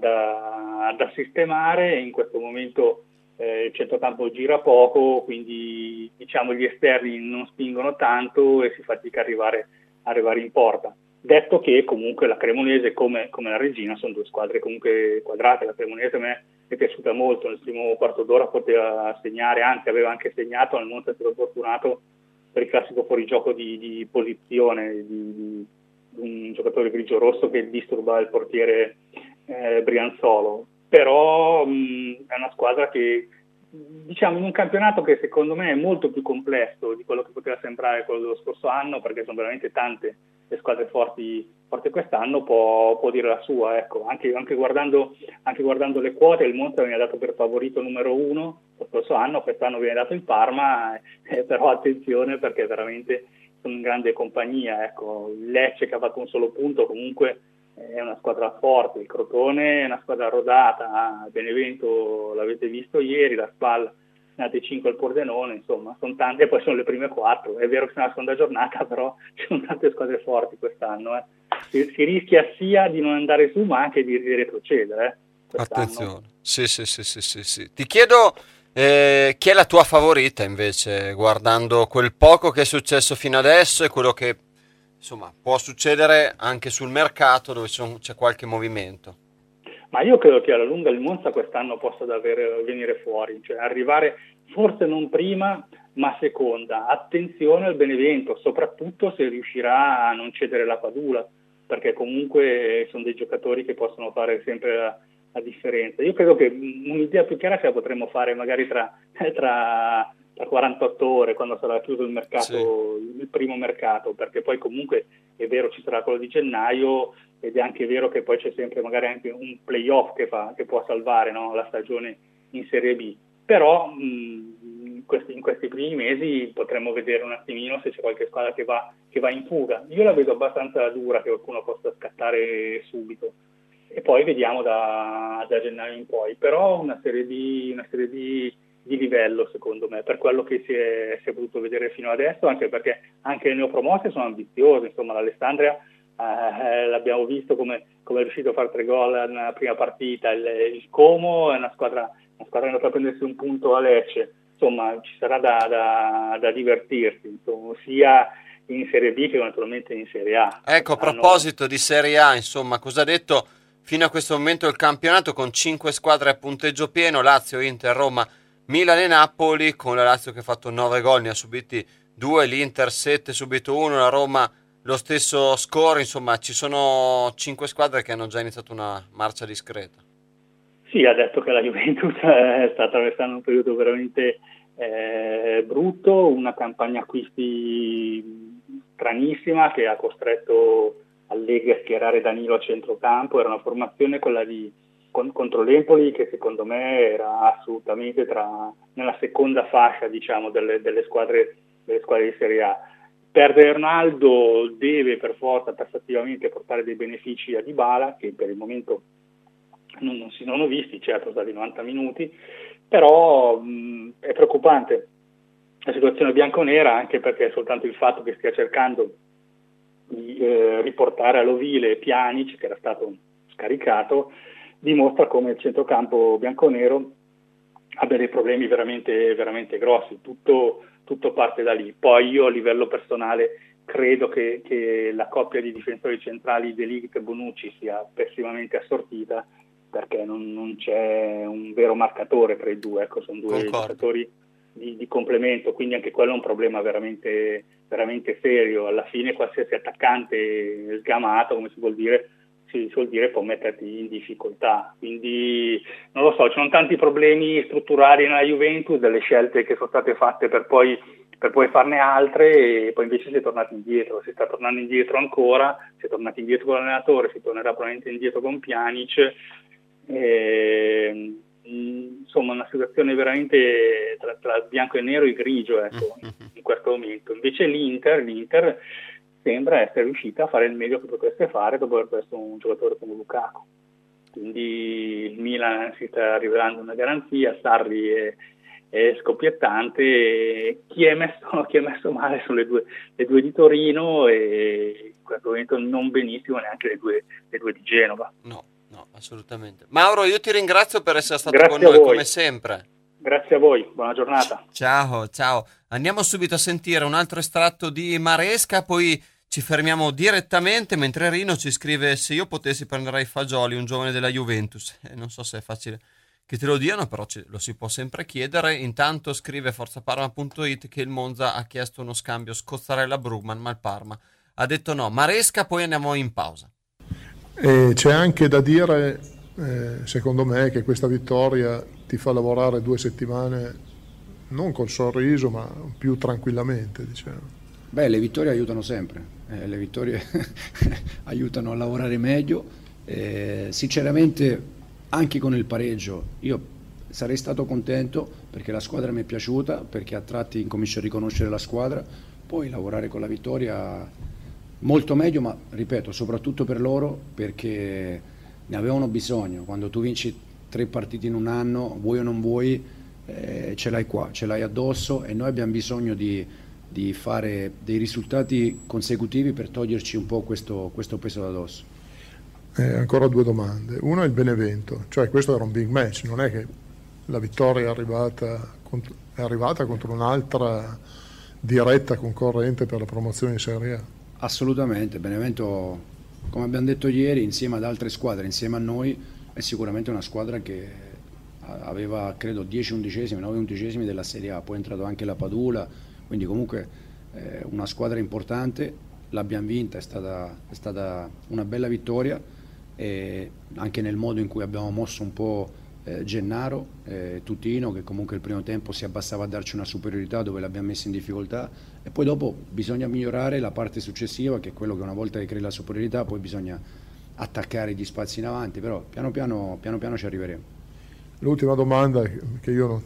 sistemare. In questo momento il centrocampo gira poco, quindi diciamo gli esterni non spingono tanto e si fatica a arrivare in porta. Detto che comunque la Cremonese, come la Regina, sono due squadre comunque quadrate. La Cremonese a me è piaciuta molto, nel primo quarto d'ora poteva segnare, anzi aveva anche segnato, al Monza è stato fortunato per il classico fuorigioco di posizione di un giocatore grigio-rosso che disturba il portiere Brianzolo. Però è una squadra che, diciamo, in un campionato che secondo me è molto più complesso di quello che poteva sembrare quello dello scorso anno, perché sono veramente tante le squadre forti quest'anno, può dire la sua, ecco. Anche guardando le quote, il Monza viene dato per favorito numero 1 lo scorso anno, quest'anno viene dato il Parma, però attenzione, perché veramente sono in grande compagnia, ecco. Il Lecce, che ha fatto un solo punto, comunque è una squadra forte, il Crotone è una squadra rodata, il Benevento l'avete visto ieri, la Spal ne ha 5 al Pordenone, insomma sono tante, e poi sono le prime 4. È vero che sono la seconda giornata, però ci sono tante squadre forti quest'anno. Si rischia sia di non andare su, ma anche di retrocedere quest'anno. Attenzione, sì. Ti chiedo chi è la tua favorita invece, guardando quel poco che è successo fino adesso e quello che, insomma, può succedere anche sul mercato, dove c'è qualche movimento. Ma io credo che alla lunga il Monza quest'anno possa davvero venire fuori, cioè arrivare forse non prima, ma seconda. Attenzione al Benevento, soprattutto se riuscirà a non cedere la Padula, perché comunque sono dei giocatori che possono fare sempre la differenza. Io credo che un'idea più chiara ce la potremmo fare magari tra 48 ore, quando sarà chiuso il mercato, sì, il primo mercato, perché poi comunque è vero ci sarà quello di gennaio, ed è anche vero che poi c'è sempre magari anche un playoff che può salvare, no, la stagione in Serie B. Però in questi primi mesi potremmo vedere un attimino se c'è qualche squadra che va in fuga. Io la vedo abbastanza dura che qualcuno possa scattare subito, e poi vediamo da gennaio in poi. Però una Serie B di livello, secondo me, per quello che si è potuto vedere fino adesso, anche perché anche le neopromosse sono ambiziose. Insomma, l'Alessandria l'abbiamo visto come è riuscito a fare 3 gol nella prima partita. Il Como è una squadra che è andata a prendersi un punto a Lecce. Insomma, ci sarà da divertirsi, insomma, sia in Serie B che naturalmente in Serie A. Ecco, a proposito di Serie A, insomma, cosa ha detto fino a questo momento il campionato, con 5 squadre a punteggio pieno: Lazio, Inter, Roma, Milan e Napoli, con la Lazio che ha fatto 9 gol, ne ha subiti 2, l'Inter 7, subito 1, la Roma lo stesso score. Insomma, ci sono 5 squadre che hanno già iniziato una marcia discreta. Sì, ha detto che la Juventus sta attraversando un periodo veramente brutto, una campagna acquisti stranissima che ha costretto Allegri a schierare Danilo a centrocampo, era una formazione quella contro l'Empoli che secondo me era assolutamente nella seconda fascia, diciamo, delle squadre di Serie A. Perdere Ronaldo deve per forza tassativamente portare dei benefici a Dybala, che per il momento non si sono visti, certo stati 90 minuti, però è preoccupante la situazione bianconera, anche perché soltanto il fatto che stia cercando di riportare all'ovile Pjanic, che era stato scaricato, dimostra come il centrocampo bianconero abbia dei problemi veramente, veramente grossi. Tutto parte da lì. Poi io a livello personale credo che la coppia di difensori centrali De Ligt e Bonucci sia pessimamente assortita, perché non c'è un vero marcatore tra i due, ecco, sono due giocatori di complemento, quindi anche quello è un problema veramente, veramente serio. Alla fine qualsiasi attaccante sgamato, come si suol dire, può metterti in difficoltà, quindi non lo so, ci sono tanti problemi strutturali nella Juventus, delle scelte che sono state fatte per poi farne altre, e poi invece si è tornati indietro, si sta tornando indietro ancora, si è tornati indietro con l'allenatore, si tornerà probabilmente indietro con Pjanic, insomma una situazione veramente tra bianco e nero e grigio, ecco, in questo momento. Invece l'Inter sembra essere riuscita a fare il meglio che potesse fare dopo aver perso un giocatore come Lukaku, quindi il Milan si sta rivelando una garanzia, Sarri è scoppiettante, chi è messo male sono le due di Torino, e in questo momento non benissimo neanche le due di Genova. No, assolutamente. Mauro, io ti ringrazio per essere stato con noi come sempre. Grazie a voi, buona giornata. Ciao. Andiamo subito a sentire un altro estratto di Maresca, poi ci fermiamo direttamente, mentre Rino ci scrive: se io potessi prenderei Fagioli, un giovane della Juventus. Non so se è facile che te lo diano, però lo si può sempre chiedere. Intanto scrive forzaparma.it che il Monza ha chiesto uno scambio Scozzarella-Brugman, ma il Parma ha detto no. Maresca, poi andiamo in pausa. C'è anche da dire, secondo me, che questa vittoria ti fa lavorare 2 settimane non col sorriso, ma più tranquillamente, diciamo. Beh, le vittorie aiutano sempre, le vittorie aiutano a lavorare meglio. Sinceramente, anche con il pareggio, io sarei stato contento, perché la squadra mi è piaciuta, perché a tratti incomincio a riconoscere la squadra, poi lavorare con la vittoria molto meglio, ma ripeto, soprattutto per loro, perché ne avevano bisogno. Quando tu vinci 3 partite in un anno, vuoi o non vuoi, ce l'hai qua, ce l'hai addosso, e noi abbiamo bisogno di fare dei risultati consecutivi per toglierci un po' questo peso da addosso. Ancora 2 domande. Una è il Benevento, cioè questo era un big match, non è che la vittoria è arrivata contro un'altra diretta concorrente per la promozione in Serie A. Assolutamente, Benevento, come abbiamo detto ieri, insieme ad altre squadre, insieme a noi, è sicuramente una squadra che aveva credo 10 undicesimi, 9 undicesimi della Serie A, poi è entrato anche la Padula, quindi comunque una squadra importante. L'abbiamo vinta, è stata una bella vittoria, e anche nel modo in cui abbiamo mosso un po' Gennaro, Tutino, che comunque il primo tempo si abbassava a darci una superiorità dove l'abbiamo messo in difficoltà, e poi dopo bisogna migliorare la parte successiva, che è quello che una volta che crei la superiorità poi bisogna attaccare gli spazi in avanti, però piano piano ci arriveremo. L'ultima domanda che io non...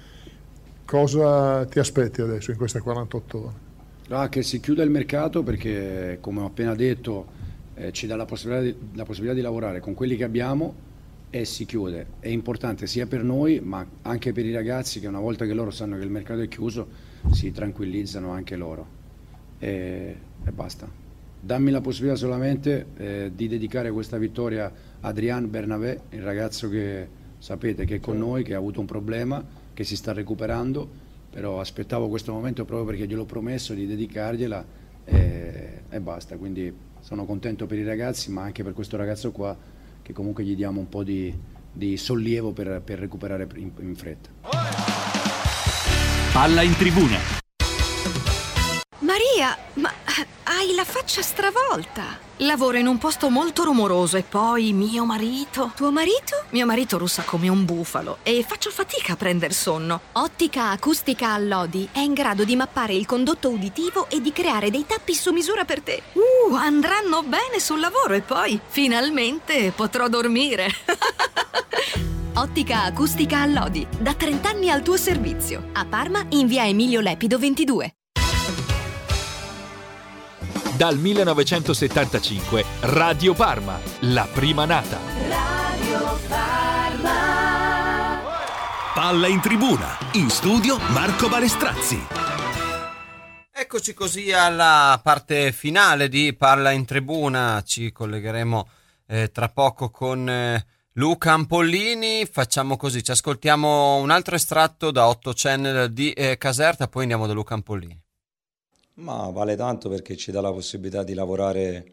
Cosa ti aspetti adesso in queste 48 ore? Che si chiuda il mercato, perché come ho appena detto ci dà la possibilità di lavorare con quelli che abbiamo, e si chiude. È importante sia per noi ma anche per i ragazzi, che una volta che loro sanno che il mercato è chiuso si tranquillizzano anche loro, e basta. Dammi la possibilità solamente di dedicare questa vittoria a Adrien Bernabé, il ragazzo che sapete che è con noi, che ha avuto un problema, che si sta recuperando, però aspettavo questo momento proprio perché gliel'ho promesso di dedicargliela, e basta. Quindi sono contento per i ragazzi, ma anche per questo ragazzo qua, che comunque gli diamo un po' di sollievo per recuperare in fretta. Palla in tribuna. Maria, ma hai la faccia stravolta. Lavoro in un posto molto rumoroso e poi mio marito... Tuo marito? Mio marito russa come un bufalo e faccio fatica a prender sonno. Ottica Acustica Allodi è in grado di mappare il condotto uditivo e di creare dei tappi su misura per te. Andranno bene sul lavoro e poi finalmente potrò dormire. Ottica Acustica Allodi, da 30 anni al tuo servizio. A Parma in via Emilio Lepido 22. Dal 1975 Radio Parma, la prima nata. Radio Parma. Palla in tribuna, in studio Marco Balestrazzi. Eccoci così alla parte finale di Palla in tribuna, ci collegheremo tra poco con Luca Ampollini. Facciamo così, ci ascoltiamo un altro estratto da 8 Channel di Caserta, poi andiamo da Luca Ampollini. Ma vale tanto perché ci dà la possibilità di lavorare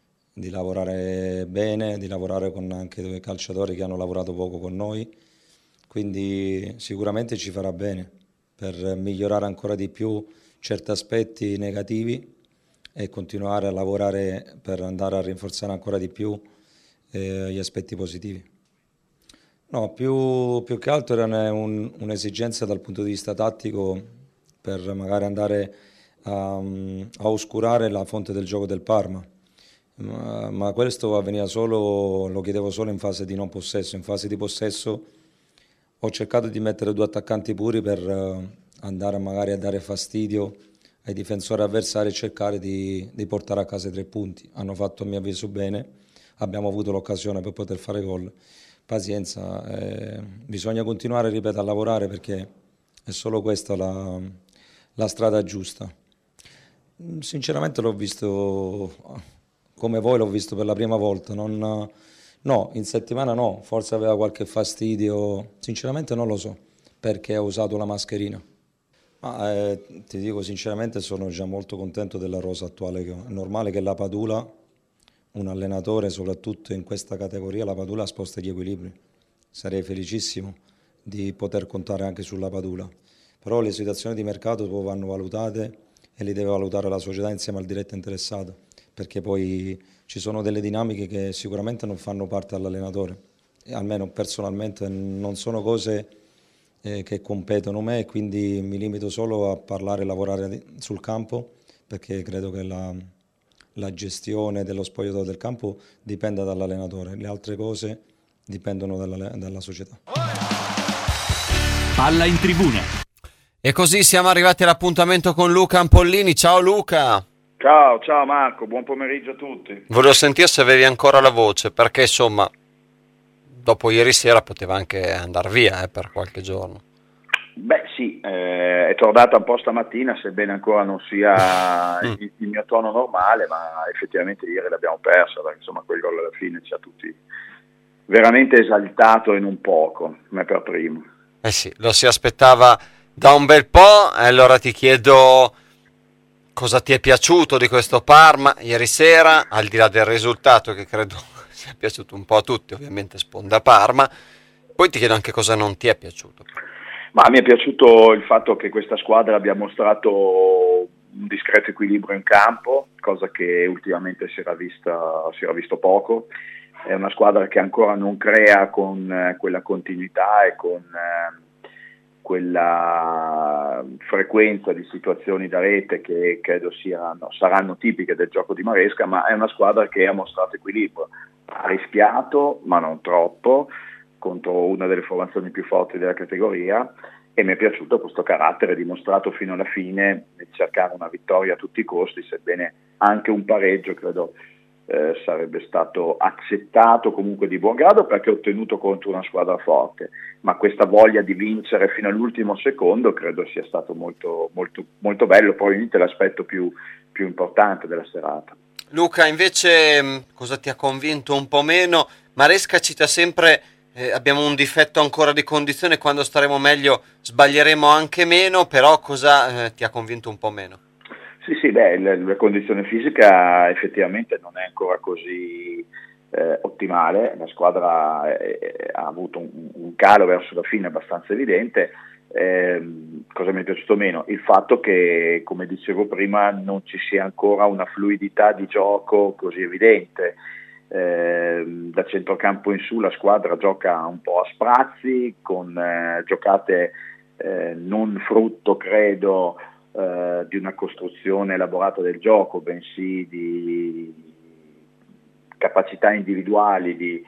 bene, di lavorare con anche due calciatori che hanno lavorato poco con noi, quindi sicuramente ci farà bene per migliorare ancora di più certi aspetti negativi e continuare a lavorare per andare a rinforzare ancora di più gli aspetti positivi. No, più che altro era un'esigenza dal punto di vista tattico per magari andare a oscurare la fonte del gioco del Parma, ma questo avveniva solo, lo chiedevo solo in fase di non possesso. In fase di possesso ho cercato di mettere 2 attaccanti puri per andare magari a dare fastidio ai difensori avversari e cercare di portare a casa i 3 punti. Hanno fatto a mio avviso bene, abbiamo avuto l'occasione per poter fare gol. Pazienza, bisogna continuare, ripeto, a lavorare perché è solo questa la strada giusta. Sinceramente l'ho visto come voi, l'ho visto per la prima volta, no, in settimana no, forse aveva qualche fastidio, sinceramente non lo so, perché ha usato la mascherina. Ma ti dico sinceramente sono già molto contento della rosa attuale che ho. È normale che la Padula, un allenatore soprattutto in questa categoria, la Padula sposta gli equilibri. Sarei felicissimo di poter contare anche sulla Padula. Però le situazioni di mercato poi vanno valutate e li deve valutare la società insieme al diretto interessato, perché poi ci sono delle dinamiche che sicuramente non fanno parte dell'allenatore, e almeno personalmente non sono cose che competono me, e quindi mi limito solo a parlare e lavorare sul campo, perché credo che la gestione dello spogliatoio del campo dipenda dall'allenatore, le altre cose dipendono dalla società. Palla in tribuna. E così siamo arrivati all'appuntamento con Luca Ampollini. Ciao Luca. Ciao Marco, buon pomeriggio a tutti. Volevo sentire se avevi ancora la voce, perché insomma dopo ieri sera poteva anche andare via per qualche giorno. Beh sì, è tornata un po' stamattina, sebbene ancora non sia il mio tono normale, ma effettivamente ieri l'abbiamo persa, perché insomma quel gol alla fine ci ha tutti veramente esaltato e non poco, me per primo. Eh sì, lo si aspettava da un bel po', e allora ti chiedo cosa ti è piaciuto di questo Parma ieri sera, al di là del risultato che credo sia piaciuto un po' a tutti, ovviamente sponda Parma, poi ti chiedo anche cosa non ti è piaciuto. Ma mi è piaciuto il fatto che questa squadra abbia mostrato un discreto equilibrio in campo, cosa che ultimamente si era visto poco. È una squadra che ancora non crea con quella continuità e con quella frequenza di situazioni da rete che credo saranno tipiche del gioco di Maresca, ma è una squadra che ha mostrato equilibrio, ha rischiato ma non troppo contro una delle formazioni più forti della categoria, e mi è piaciuto questo carattere dimostrato fino alla fine di cercare una vittoria a tutti i costi, sebbene anche un pareggio credo sarebbe stato accettato comunque di buon grado, perché ottenuto contro una squadra forte, ma questa voglia di vincere fino all'ultimo secondo credo sia stato molto, molto, molto bello, probabilmente l'aspetto più importante della serata. Luca, invece cosa ti ha convinto un po' meno? Maresca cita sempre abbiamo un difetto ancora di condizione, quando staremo meglio sbaglieremo anche meno, però cosa ti ha convinto un po' meno? Sì, la condizione fisica effettivamente non è ancora così ottimale, la squadra ha avuto un calo verso la fine abbastanza evidente, cosa mi è piaciuto meno? Il fatto che, come dicevo prima, non ci sia ancora una fluidità di gioco così evidente. Da centrocampo in su la squadra gioca un po' a sprazzi, con giocate non frutto, credo, di una costruzione elaborata del gioco, bensì di capacità individuali di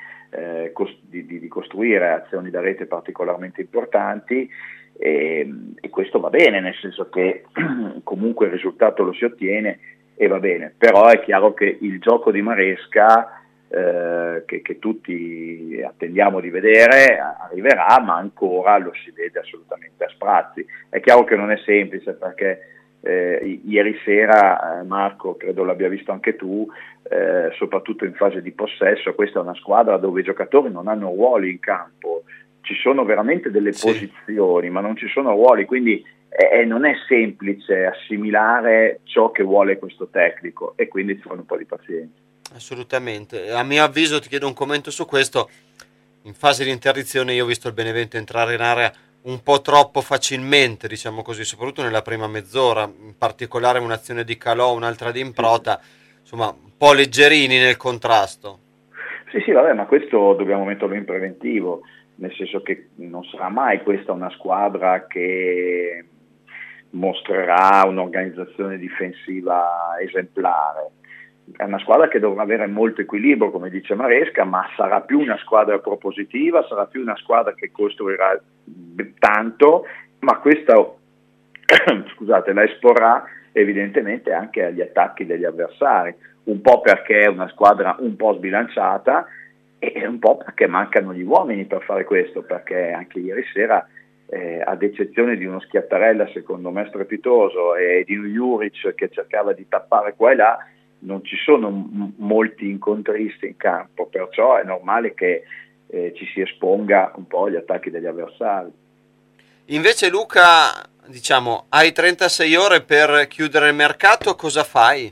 costruire azioni da rete particolarmente importanti, e questo va bene, nel senso che comunque il risultato lo si ottiene e va bene, però è chiaro che il gioco di Maresca, che tutti attendiamo di vedere, arriverà, ma ancora lo si vede assolutamente a sprazzi. È chiaro che non è semplice, perché ieri sera, Marco, credo l'abbia visto anche tu, soprattutto in fase di possesso, questa è una squadra dove i giocatori non hanno ruoli in campo, ci sono veramente delle posizioni, ma non ci sono ruoli, quindi non è semplice assimilare ciò che vuole questo tecnico, e quindi ci vuole un po' di pazienza. Assolutamente, a mio avviso, ti chiedo un commento su questo. In fase di interdizione io ho visto il Benevento entrare in area un po' troppo facilmente, diciamo così, soprattutto nella prima mezz'ora, in particolare un'azione di Calò, un'altra di Improta, insomma un po' leggerini nel contrasto. Sì, vabbè, ma questo dobbiamo metterlo in preventivo, nel senso che non sarà mai questa una squadra che mostrerà un'organizzazione difensiva esemplare. È una squadra che dovrà avere molto equilibrio, come dice Maresca, ma sarà più una squadra propositiva, sarà più una squadra che costruirà tanto, ma questo la esporrà evidentemente anche agli attacchi degli avversari, un po' perché è una squadra un po' sbilanciata e un po' perché mancano gli uomini per fare questo, perché anche ieri sera, ad eccezione di uno Schiattarella secondo me strepitoso e di un Juric che cercava di tappare qua e là, non ci sono molti incontristi in campo, perciò è normale che ci si esponga un po' agli attacchi degli avversari. Invece Luca, diciamo, hai 36 ore per chiudere il mercato, cosa fai?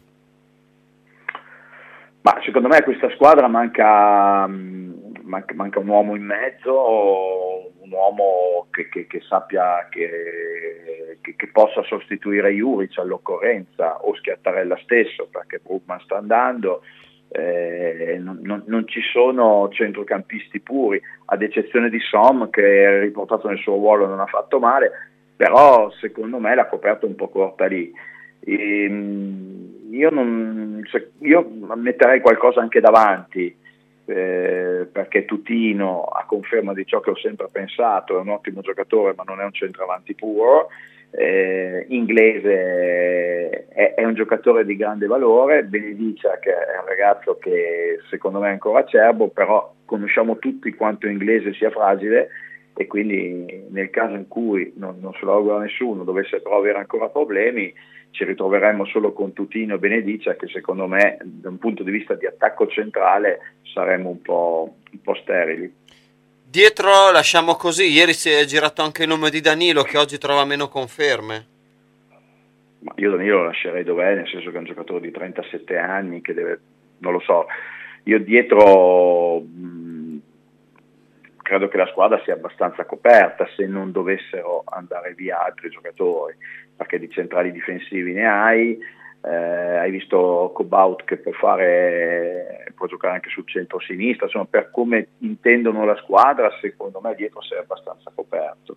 Ma secondo me a questa squadra manca un uomo in mezzo, un uomo che sappia che possa sostituire Juric all'occorrenza, o Schiattarella stesso, perché Brugman sta andando, non ci sono centrocampisti puri, ad eccezione di Som, che riportato nel suo ruolo non ha fatto male, però secondo me l'ha coperto un po' corta lì. Io metterei qualcosa anche davanti, perché Tutino, a conferma di ciò che ho sempre pensato, è un ottimo giocatore ma non è un centravanti puro. Inglese è un giocatore di grande valore, Benedicia che è un ragazzo che secondo me è ancora acerbo, però conosciamo tutti quanto Inglese sia fragile, e quindi nel caso in cui non se lo augura nessuno dovesse però avere ancora problemi, ci ritroveremmo solo con Tutino e Benedicia, che secondo me da un punto di vista di attacco centrale saremmo un po' sterili. Dietro lasciamo così, ieri si è girato anche il nome di Danilo, che oggi trova meno conferme. Ma io Danilo lo lascerei dov'è, nel senso che è un giocatore di 37 anni che deve, non lo so, io dietro credo che la squadra sia abbastanza coperta se non dovessero andare via altri giocatori, perché di centrali difensivi ne hai visto Cobaut che può giocare anche sul centro-sinistra, insomma per come intendono la squadra secondo me dietro sei abbastanza coperto.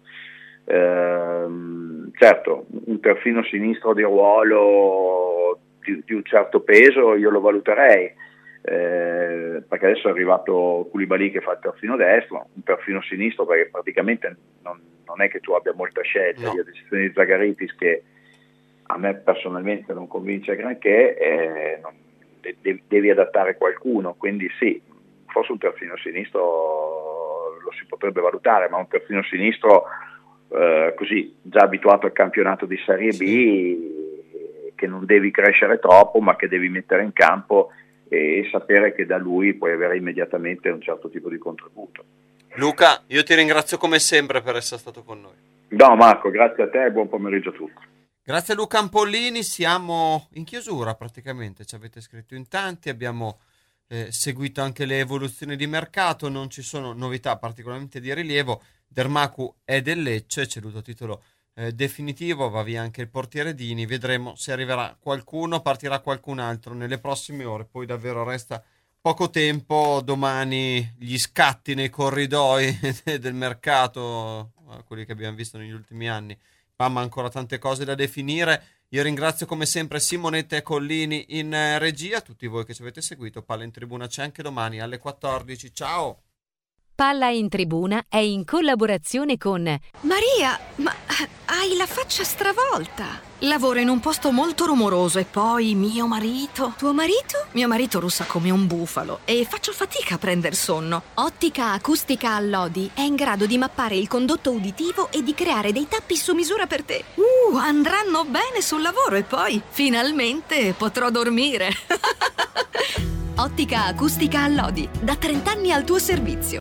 Certo, un terzino sinistro di ruolo di un certo peso io lo valuterei, perché adesso è arrivato Koulibaly che fa il terzino destro, un terzino sinistro perché praticamente non è che tu abbia molta scelta, ad eccezione di Zagaritis che a me personalmente non convince granché, devi adattare qualcuno, quindi sì, forse un terzino sinistro lo si potrebbe valutare, ma un terzino sinistro così, già abituato al campionato di Serie B, che non devi crescere troppo, ma che devi mettere in campo e sapere che da lui puoi avere immediatamente un certo tipo di contributo. Luca, io ti ringrazio come sempre per essere stato con noi. No Marco, grazie a te e buon pomeriggio a tutti. Grazie a Luca Ampollini, siamo in chiusura praticamente, ci avete scritto in tanti, abbiamo seguito anche le evoluzioni di mercato, non ci sono novità particolarmente di rilievo. Dermaku è del Lecce, ceduto a titolo definitivo, va via anche il portiere Dini, vedremo se arriverà qualcuno, partirà qualcun altro nelle prossime ore, poi davvero resta poco tempo, domani gli scatti nei corridoi del mercato, quelli che abbiamo visto negli ultimi anni, ma ancora tante cose da definire. Io ringrazio come sempre Simonetta e Collini in regia, tutti voi che ci avete seguito. Palla in Tribuna c'è anche domani alle 14, ciao! Palla in Tribuna è in collaborazione con Maria, ma hai la faccia stravolta. Lavoro in un posto molto rumoroso e poi mio marito... Tuo marito? Mio marito russa come un bufalo e faccio fatica a prender sonno. Ottica Acustica Allodi è in grado di mappare il condotto uditivo e di creare dei tappi su misura per te. Andranno bene sul lavoro e poi finalmente potrò dormire. Ottica Acustica Allodi, da 30 anni al tuo servizio.